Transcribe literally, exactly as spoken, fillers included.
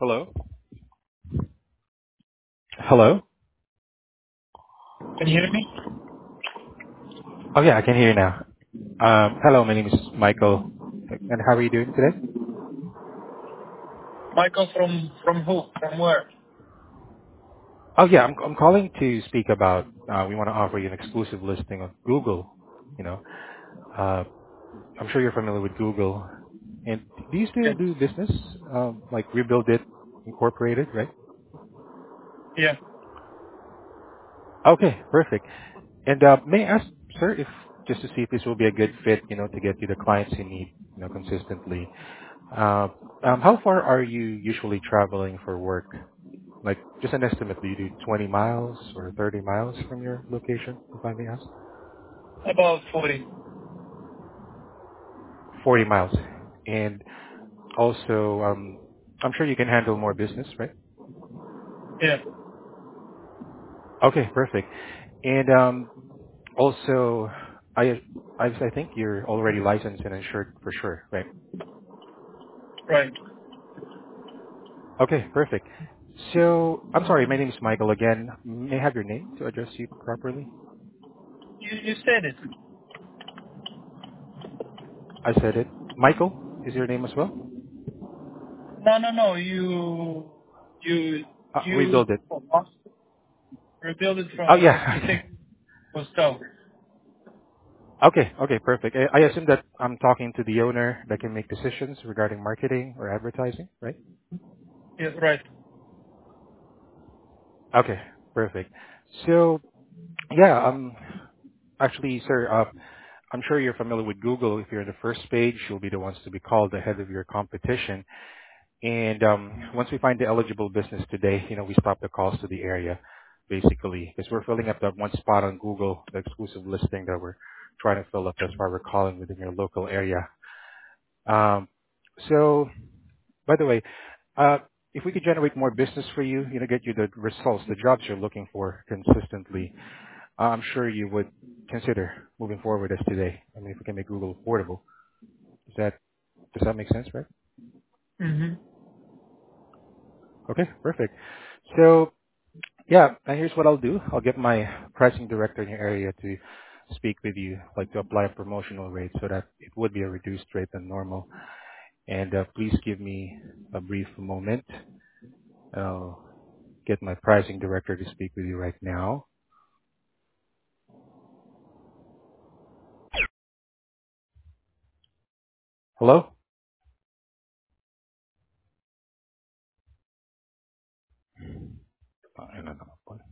Hello? Hello? Can you hear me? Oh, yeah, I can hear you now. Um, hello, my name is Michael. And how are you doing today? Michael from from who? From where? Oh, yeah, I'm, I'm calling to speak about, uh, we want to offer you an exclusive listing of Google. You know, uh, I'm sure you're familiar with Google. And do you still Yeah. do business? Um, like Rebuild It Incorporated, right? Yeah. Okay, perfect. And uh, may I ask, sir, if just to see if this will be a good fit, you know, to get you the clients you need, you know, consistently. Uh, um, how far are you usually traveling for work? Like, just an estimate, do you do twenty miles or thirty miles from your location, if I may ask? About forty. forty miles. And also, um, I'm sure you can handle more business, right? Yeah. Okay, perfect. And um, also, I, I I think you're already licensed and insured for sure, right? Right. Okay, perfect. So, I'm sorry, my name is Michael again. May I have your name to address you properly? You you said it. I said it. Michael is your name as well? No, no, no. You you Uh, you Rebuild It. rebuild it Oh, from like you yeah. think was so. Okay. Okay, perfect. I I assume that I'm talking to the owner that can make decisions regarding marketing or advertising, right? Yeah. Right. Okay, perfect. So yeah, um, actually, sir, uh, I'm sure you're familiar with Google. If you're in the first page, you'll be the ones to be called ahead of your competition. And um, once we find the eligible business today, you know, we stop the calls to the area, basically, because we're filling up that one spot on Google, the exclusive listing that we're trying to fill up. That's why we're calling within your local area. Um, so By the way, uh, if we could generate more business for you, you know, get you the results, the jobs you're looking for consistently, uh, I'm sure you would consider moving forward as today. I mean, if we can make Google affordable, does that does that make sense, right? Mhm. Okay, perfect. So yeah, and here's what I'll do. I'll get my pricing director in your area to speak with you, like to apply a promotional rate so that it would be a reduced rate than normal. And uh, please give me a brief moment. I'll get my pricing director to speak with you right now. Hello? Uh, I don't know.